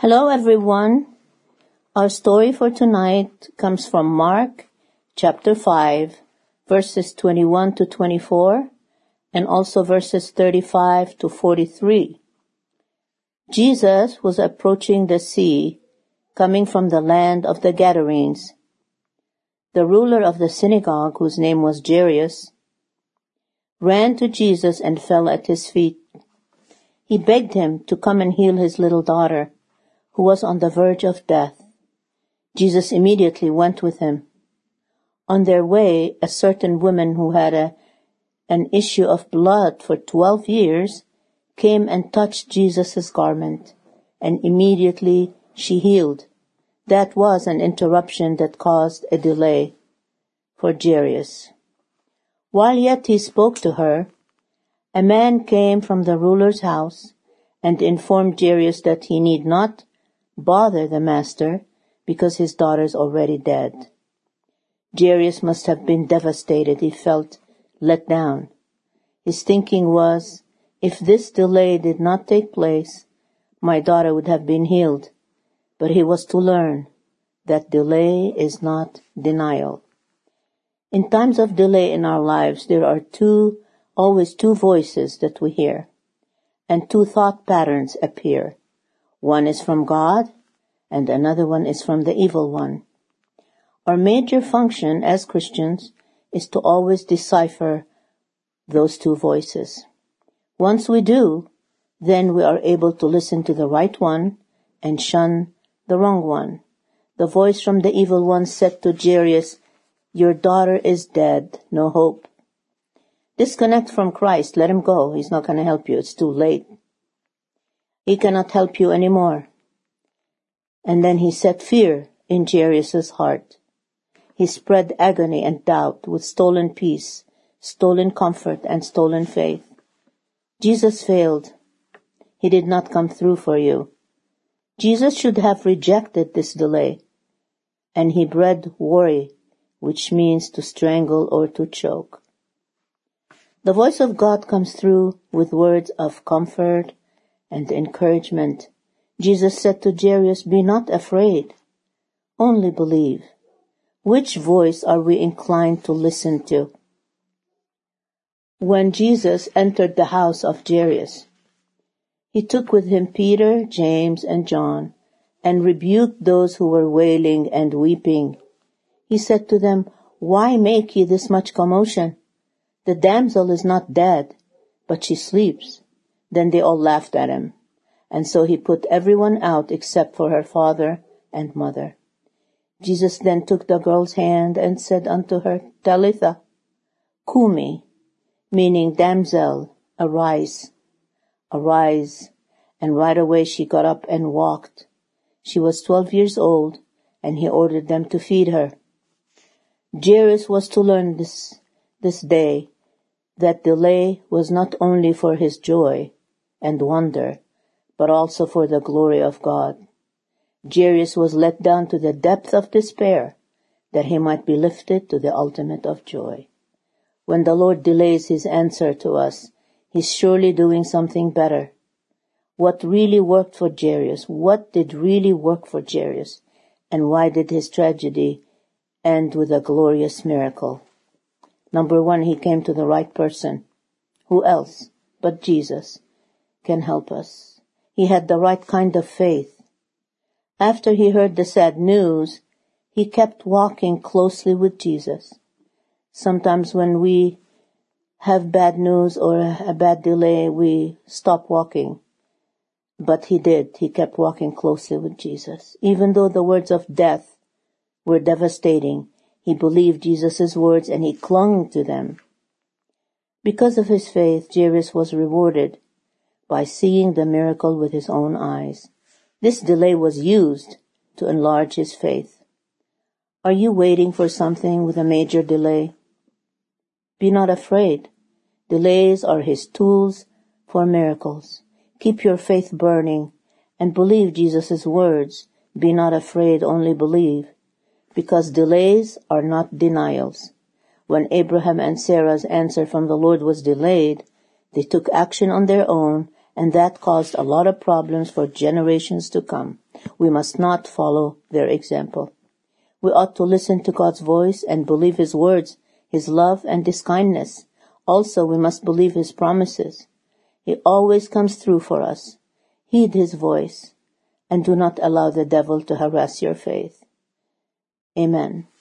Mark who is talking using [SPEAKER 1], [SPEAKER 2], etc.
[SPEAKER 1] Hello everyone. Our story for tonight comes from Mark chapter 5 verses 21 to 24 and also verses 35 to 43. Jesus was approaching the sea, coming from the land of the Gadarenes. The ruler of the synagogue, whose name was Jairus, ran to Jesus and fell at his feet. He begged him to come and heal his little daughter, who was on the verge of death. Jesus immediately went with him. On their way, a certain woman who had an issue of blood for 12 years came and touched Jesus' garment, and immediately she healed. That was an interruption that caused a delay for Jairus. While yet he spoke to her, a man came from the ruler's house and informed Jairus that he need not bother the master because his daughter is already dead. Jairus must have been devastated. He felt let down. His thinking was, if this delay did not take place, my daughter would have been healed. But he was to learn that delay is not denial. In times of delay in our lives, there are always two voices that we hear, and two thought patterns appear. One is from God, and another one is from the evil one. Our major function as Christians is to always decipher those two voices. Once we do, then we are able to listen to the right one and shun the wrong one. The voice from the evil one said to Jairus, "Your daughter is dead, no hope." Disconnect from Christ, let him go. He's not going to help you. It's too late. He cannot help you anymore. And then he set fear in Jairus' heart. He spread agony and doubt with stolen peace, stolen comfort, and stolen faith. Jesus failed. He did not come through for you. Jesus should have rejected this delay, and he bred worry, which means to strangle or to choke. The voice of God comes through with words of comfort and encouragement. Jesus said to Jairus, "Be not afraid, only believe." Which voice are we inclined to listen to? When Jesus entered the house of Jairus, he took with him Peter, James, and John, and rebuked those who were wailing and weeping. He said to them, "Why make ye this much commotion? The damsel is not dead, but she sleeps." Then they all laughed at him. And so he put everyone out except for her father and mother. Jesus then took the girl's hand and said unto her, "Talitha cumi," meaning, "Damsel, arise." Arise. And right away she got up and walked. She was 12 years old, and he ordered them to feed her. Jairus was to learn this day that delay was not only for his joy and wonder, but also for the glory of God. Jairus was let down to the depth of despair, that he might be lifted to the ultimate of joy. When the Lord delays his answer to us, he's surely doing something better. What really worked for Jairus? What did really work for Jairus? And why did his tragedy end with a glorious miracle? Number one, he came to the right person. Who else but Jesus can help us? He had the right kind of faith. After he heard the sad news, he kept walking closely with Jesus. Sometimes when we have bad news or a bad delay, we stop walking. But he did. He kept walking closely with Jesus. Even though the words of death were devastating, he believed Jesus' words and he clung to them. Because of his faith, Jairus was rewarded by seeing the miracle with his own eyes. This delay was used to enlarge his faith. Are you waiting for something with a major delay? Be not afraid. Delays are his tools for miracles. Keep your faith burning and believe Jesus' words. Be not afraid, only believe. Because delays are not denials. When Abraham and Sarah's answer from the Lord was delayed, they took action on their own, and that caused a lot of problems for generations to come. we must not follow their example. We ought to listen to God's voice and believe His words, His love and His kindness. Also, we must believe His promises. He always comes through for us. Heed His voice and do not allow the devil to harass your faith. Amen.